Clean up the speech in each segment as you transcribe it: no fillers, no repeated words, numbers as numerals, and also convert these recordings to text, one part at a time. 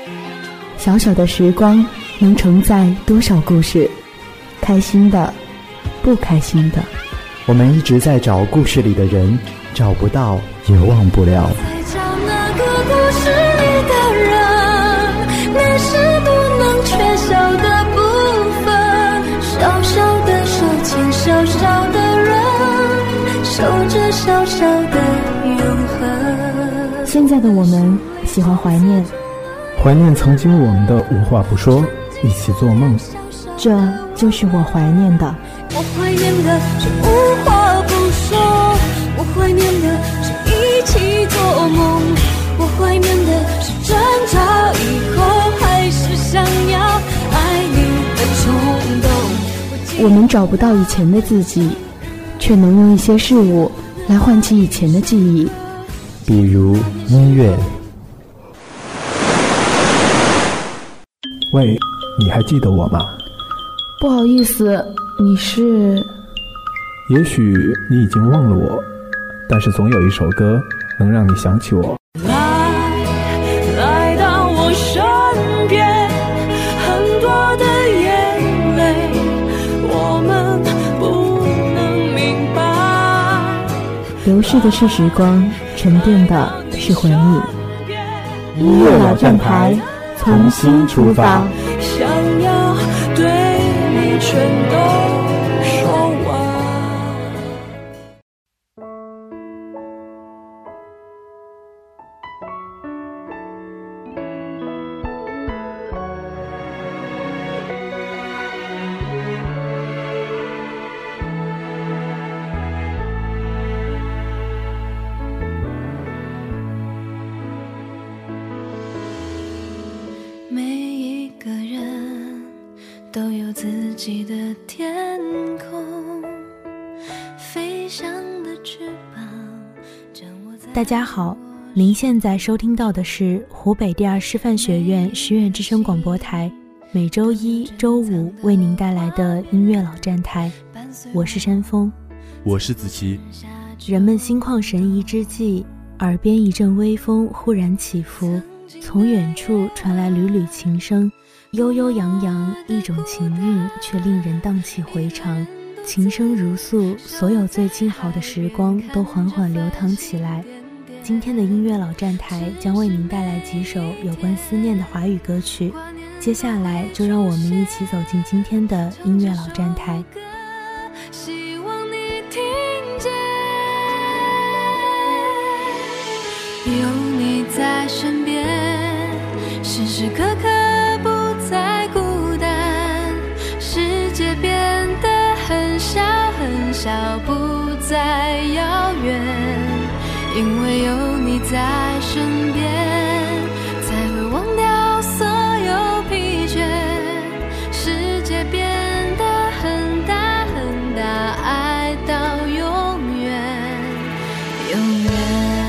小小的时光能承载多少故事，开心的，不开心的。 我们一直在找故事里的人，找不到也忘不了。 在找那个故事里的人，那是不能缺少的部分。小小的手牵小小的人，守着小小的永恒。 现在的我们喜欢怀念， 怀念曾经我们的无话不说，一起做梦。 这就是我怀念的。 我怀念的是无话不说，我怀念的是一起做梦，我怀念的是争吵以后还是想要爱你的冲动。 我们找不到以前的自己，却能用一些事物来唤起以前的记忆， 比如音乐。喂，你还记得我吗？ 不好意思，你是？ 也许你已经忘了我，但是总有一首歌能让你想起我。 来到我身边，很多的眼泪我们不能明白。 流逝的是时光，沉淀的是回忆。音乐老站台，从新出发。 想要对你全都说完。每一个人都有自己的天空，飞翔的翅膀掌握在。 大家好，您现在收听到的是湖北第二师范学院师院之声广播台，每周一、周五为您带来的音乐老站台。我是山峰， 我是子琪。 人们心旷神怡之际，耳边一阵微风忽然起伏，从远处传来缕缕琴声，悠悠扬扬，一种情韵却令人荡气回肠。琴声如诉，所有最静好的时光都缓缓流淌起来。今天的音乐老站台将为您带来几首有关思念的华语歌曲，接下来就让我们一起走进今天的音乐老站台。 希望你听见，有你在身边，时时刻刻不再孤单，世界变得很小很小，不再遥远，因为有你在身边，才会忘掉所有疲倦，世界变得很大很大，爱到永远永远。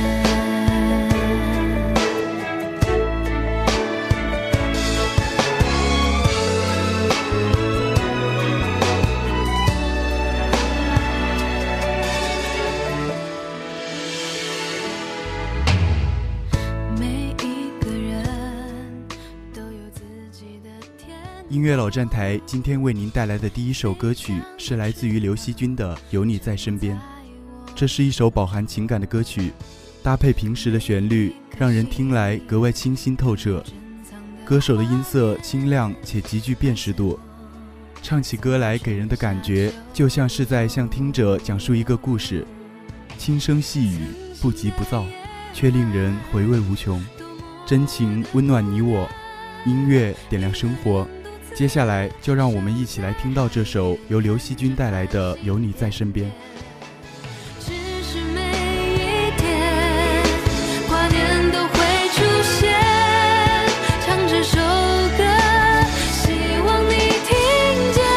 音乐老站台今天为您带来的第一首歌曲是来自于刘惜君的《有你在身边》。这是一首饱含情感的歌曲，搭配平时的旋律，让人听来格外清新透彻。歌手的音色清亮且极具辨识度，唱起歌来给人的感觉就像是在向听者讲述一个故事，轻声细语，不急不躁，却令人回味无穷。真情温暖你我，音乐点亮生活。接下来就让我们一起来听到这首由刘惜君带来的《有你在身边》。 只是每一天挂念都会出现，唱这首歌希望你听见，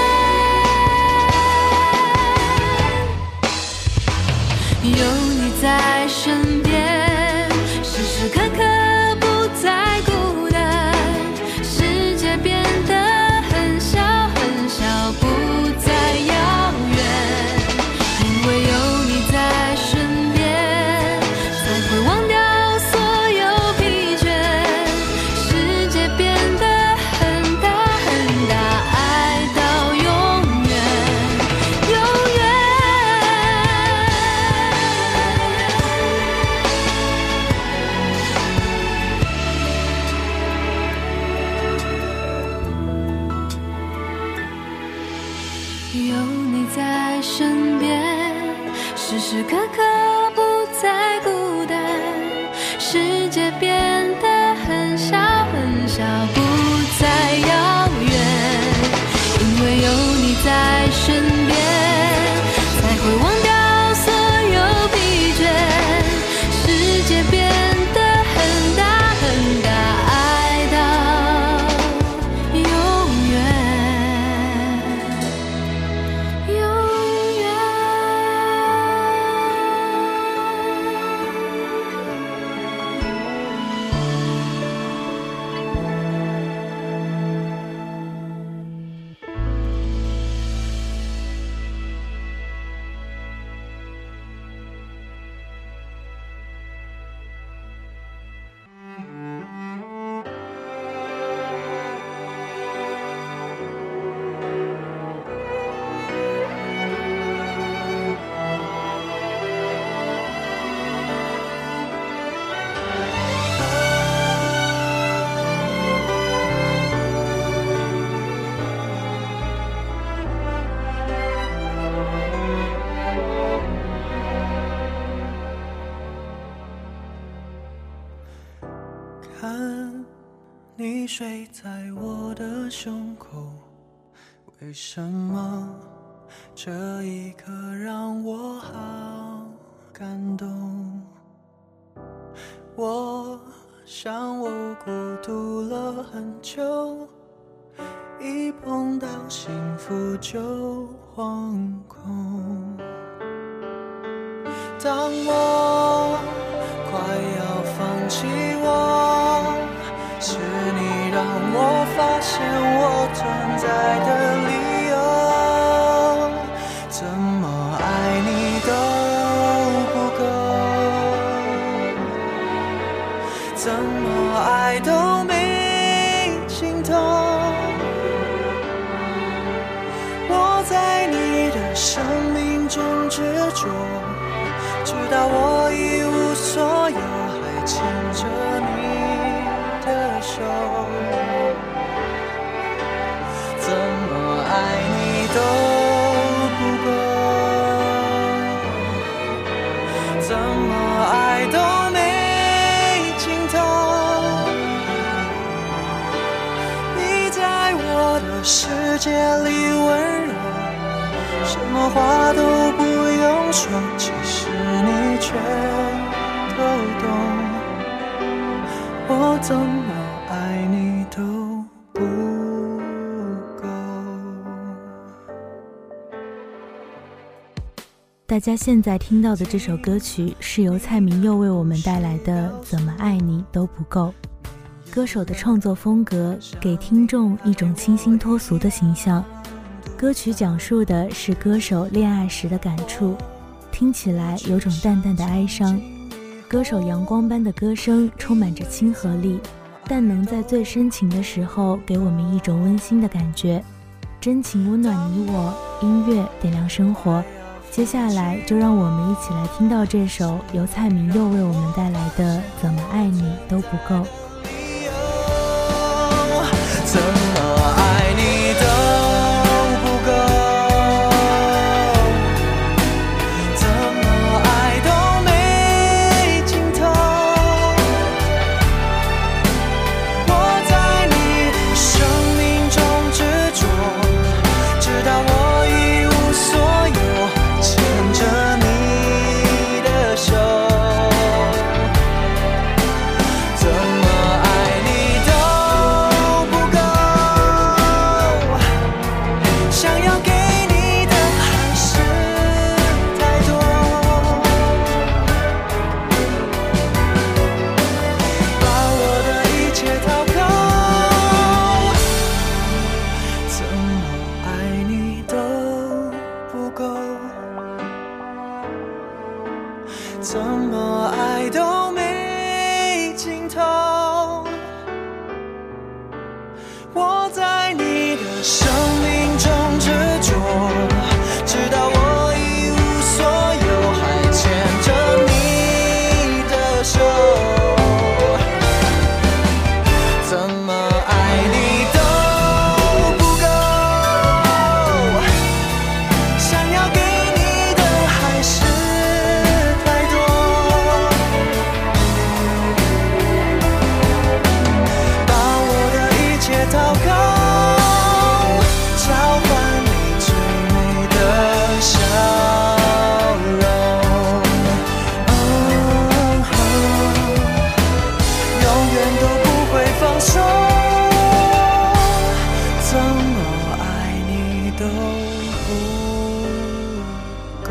有你在身边，时时刻刻不再孤单，世界变得很小很小，不再遥远，因有你在身边，时时刻刻不再孤单，世界变得很小很小，不再遥远，因为有你在身边，才会忘掉所有疲倦，世界变得很大很大，爱到永远永远。 看你睡在我的胸口，为什么这一刻让我好感动？我想我孤独了很久，一碰到幸福就惶恐。当我快要放弃我，是你让我发现我存在的理由，怎么爱你都不够，怎么爱都没尽头。我在你的生命中执着，直到我一无所有，还牵着你的手，怎么爱你都不够，怎么爱都没尽头。你在我的世界里温柔，什么话都不用说，其实你全都懂，我怎么爱你都不够。 大家现在听到的这首歌曲是由蔡明佑为我们带来的《怎么爱你都不够》。歌手的创作风格给听众一种清新脱俗的形象，歌曲讲述的是歌手恋爱时的感触，听起来有种淡淡的哀伤。歌手阳光般的歌声充满着亲和力，但能在最深情的时候给我们一种温馨的感觉。真情温暖你我，音乐点亮生活。接下来就让我们一起来听到这首由蔡明佑为我们带来的《怎么爱你都不够》。 怎么爱你都不够，怎么爱都没尽头。我在你的生命中执着，直到我一无所有，牵着你的手，怎么爱你都怎么爱都没尽头。我在你的生命中执着，直到我一无所有，还牵着你的手。怎么爱你都不够， 祷告，交换你最美的笑容。永远都不会放手，怎么爱你都不够。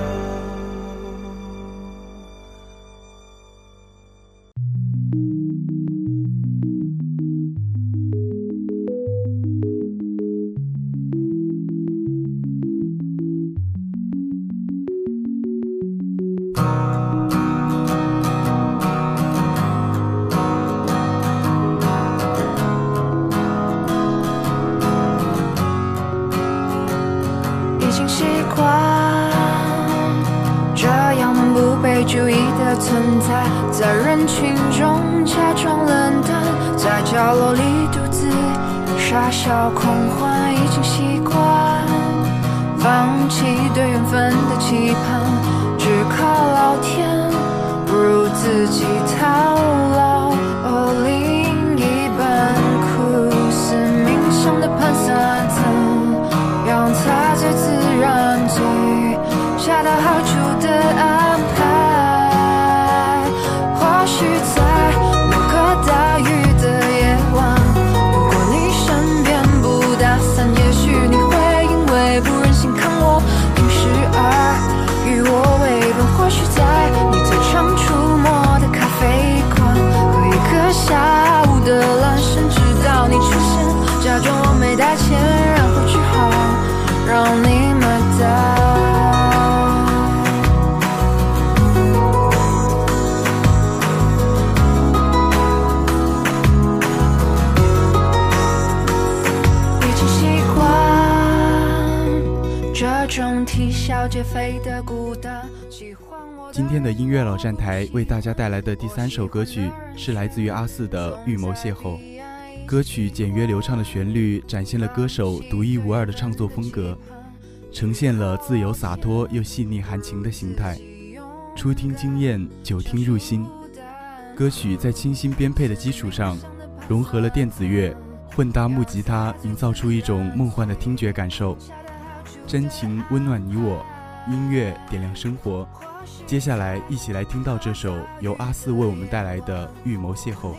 注意的存在，在人群中假装冷淡，在角落里独自傻笑狂欢，已经习惯放弃对缘分的期盼，只靠老天不如自己套牢。另一半苦思冥想的盘算层，让它最自然最恰到好处的安排。或许在某个大雨的夜晚，如果你身边不打伞，也许你会因为不忍心看我淋湿而与我为伴。或许在你最常出没的咖啡馆，喝一个下午的蓝神，直到你出现，假装我没带钱，然后只好让你买单。 今天的音乐老站台为大家带来的第3首歌曲是来自于阿肆的《预谋邂逅》。歌曲简约流畅的旋律展现了歌手独一无二的唱作风格，呈现了自由洒脱又细腻含情的形态，初听惊艳，久听入心。歌曲在清新编配的基础上，融合了电子乐混搭木吉他，营造出一种梦幻的听觉感受。真情温暖你我，音乐点亮生活。接下来一起来听到这首由阿肆为我们带来的《预谋邂逅》。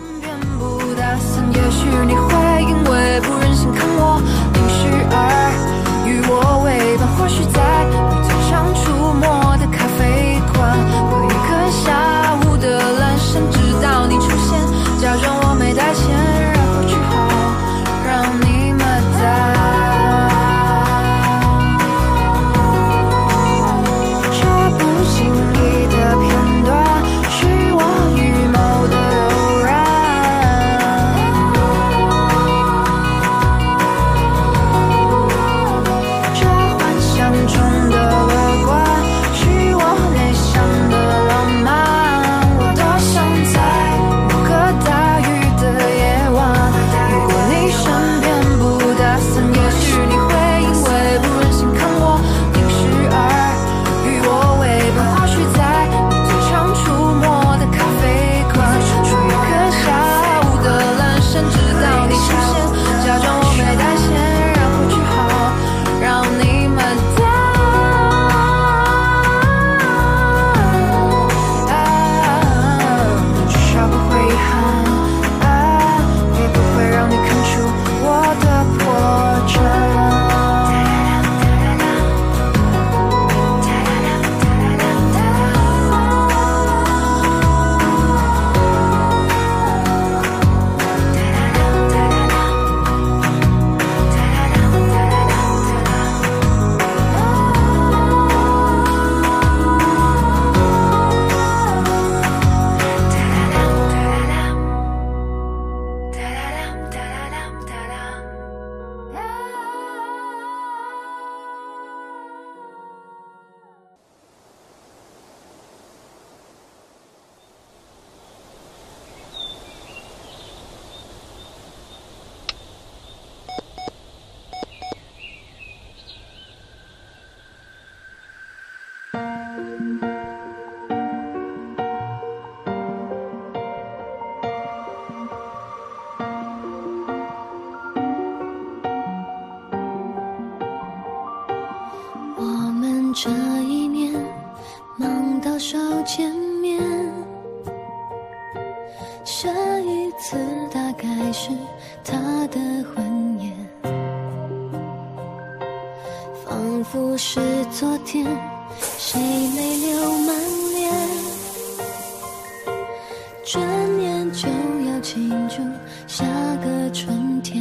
也许你会因为不忍心看我淋湿而与我为伴。或许在你最常出没的咖啡馆，喝一个下午的蓝神，直到你出现，假装我没带钱，然后只好让你买单。 这一年忙到少见面，下一次大概是他的婚宴，仿佛是昨天，谁泪流满脸，转眼就要庆祝下个春天，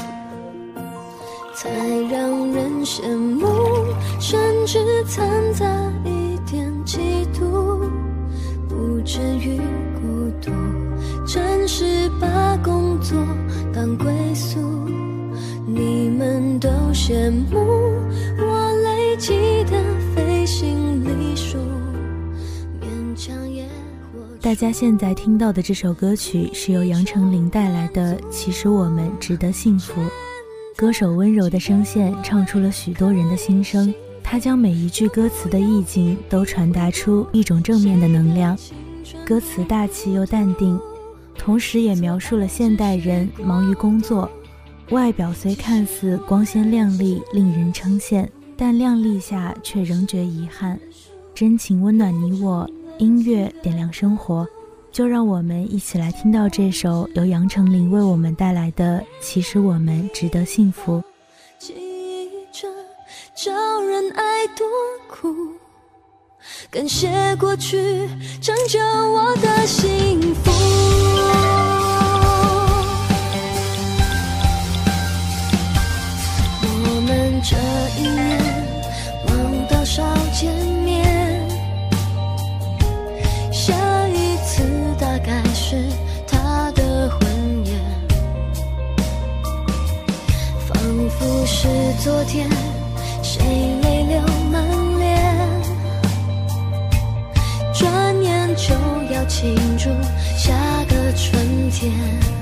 才让人羡慕，甚至掺杂一点嫉妒，不至于孤独，真是把工作当归宿。你们都羡慕我累积的飞行里数，勉强也大家现在听到的这首歌曲是由杨丞琳带来的《其实我们值得幸福》。歌手温柔的声线唱出了许多人的心声，他将每一句歌词的意境都传达出一种正面的能量。歌词大气又淡定，同时也描述了现代人忙于工作，外表虽看似光鲜亮丽令人称羡，但亮丽下却仍觉遗憾。真情温暖你我，音乐点亮生活，就让我们一起来听到这首由杨丞琳为我们带来的《其实我们值得幸福》。 记着找人爱多苦，感谢过去成就我的幸福。我们这一年忙到少见面，下一次大概是他的婚宴，仿佛是昨天，谁泪流满脸，转眼就要庆祝下个春天，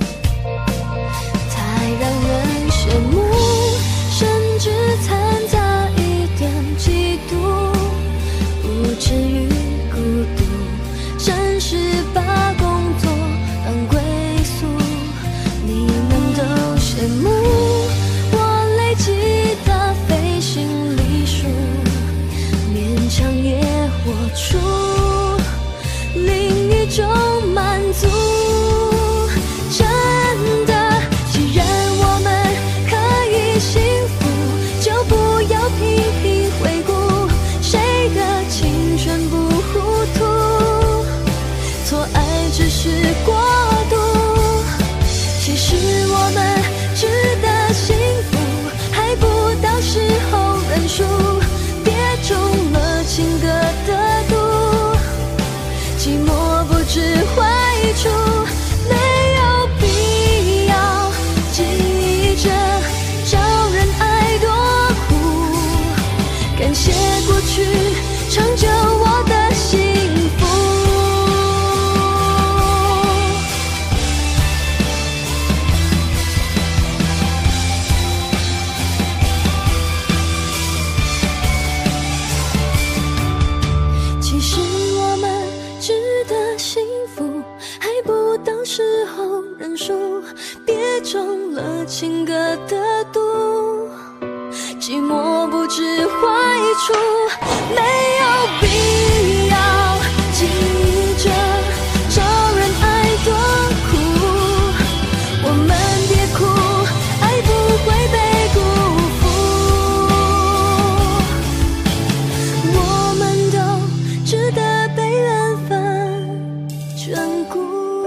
才让人羡慕，甚至掺杂一点嫉妒，不至于孤独，真是把工作当归宿。你们都羡慕我累积的飞行里数，勉强也活出另一种满足。真的，既然我们可以幸福，就不要频频回顾谁的青春不糊涂，错爱只是过渡。其实我们值得幸福，还不到时候认输，别中了情歌的毒，寂寞不知坏处，没有必要急着找人爱多苦，感谢过去成就我的幸福。其实我们值得幸福，还不到时候认输，别中了情歌的毒，寂寞不知坏处，没有必要急着找人爱多苦，我们别哭，爱不会被辜负，我们都值得被缘分眷顾。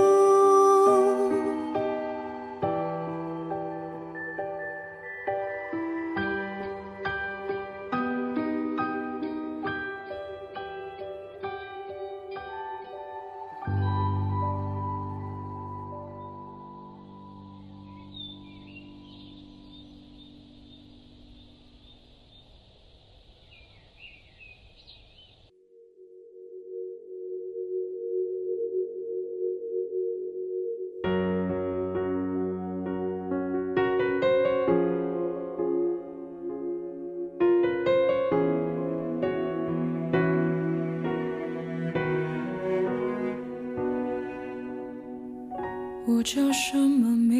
我叫什么名？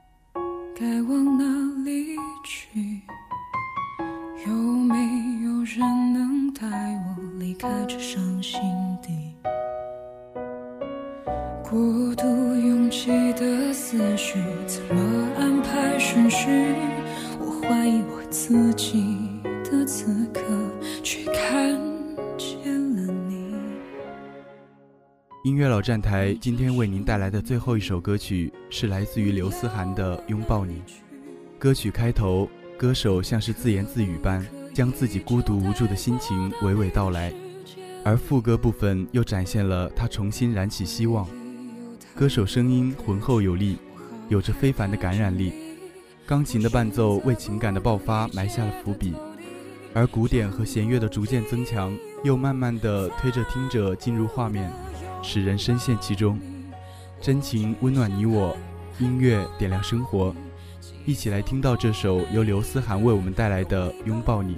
该往哪里去？有没有带我离开这伤心地。过度拥挤的思绪，怎么安排顺序？我怀疑我自己的此刻，却看见了你。 音乐老站台今天为您带来的最后一首歌曲是来自于刘思涵的《拥抱你》。歌曲开头，歌手像是自言自语般将自己孤独无助的心情娓娓道来，而副歌部分又展现了他重新燃起希望。歌手声音浑厚有力，有着非凡的感染力，钢琴的伴奏为情感的爆发埋下了伏笔，而鼓点和弦乐的逐渐增强又慢慢地推着听者进入画面，使人深陷其中。真情温暖你我，音乐点亮生活，一起来听到这首由刘思涵为我们带来的《拥抱你》。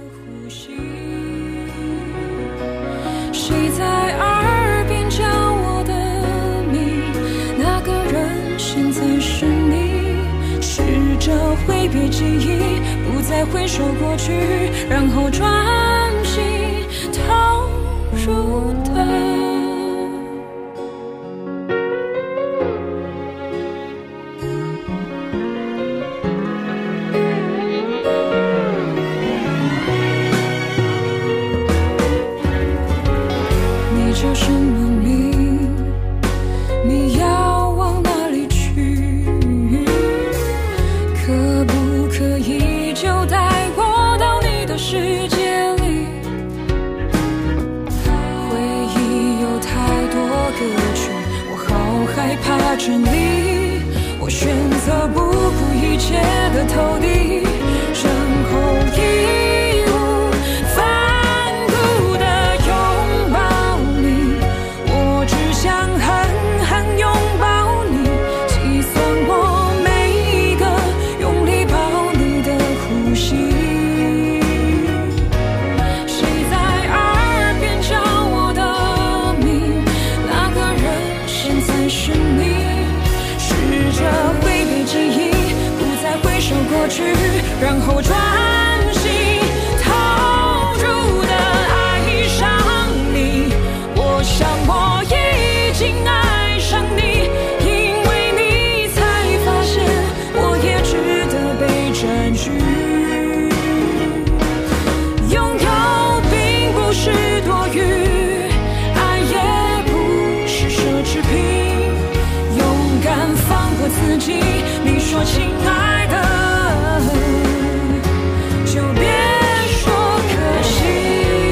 谁在耳边叫我的名？那个人现在是你。试着挥别记忆，不再回首过去，然后专心投入的叫什么名？你要往哪里去？可不可以就带我到你的世界里？回忆有太多歌曲，我好害怕真理。我选择不顾一切的投递，然后义无反顾的拥抱你。我只想狠狠拥抱你，计算我每一个用力抱你的呼吸。谁在耳边叫我的名？那个人现在是你。试着挥别记忆，不再回首过去，然后专心投入的爱上你。我想我已经爱上你，因为你才发现我也值得被占据。拥有并不是多余，爱也不是奢侈品。勇敢放过自己，你说亲爱的，就别说可惜。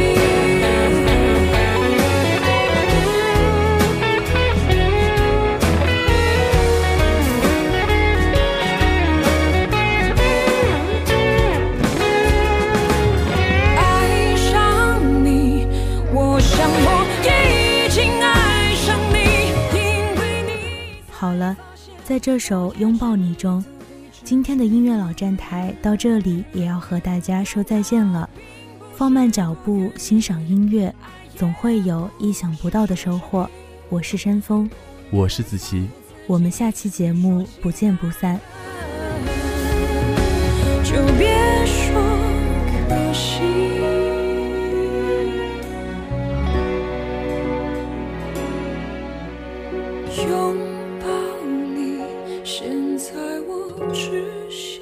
爱上你，我想我已经爱上你，因为你。 好了，在这首《拥抱你》中，今天的音乐老站台到这里也要和大家说再见了。放慢脚步，欣赏音乐，总会有意想不到的收获。我是山峰， 我是子琪， 我们下期节目不见不散。 就别说可惜。拥抱你，现在我只想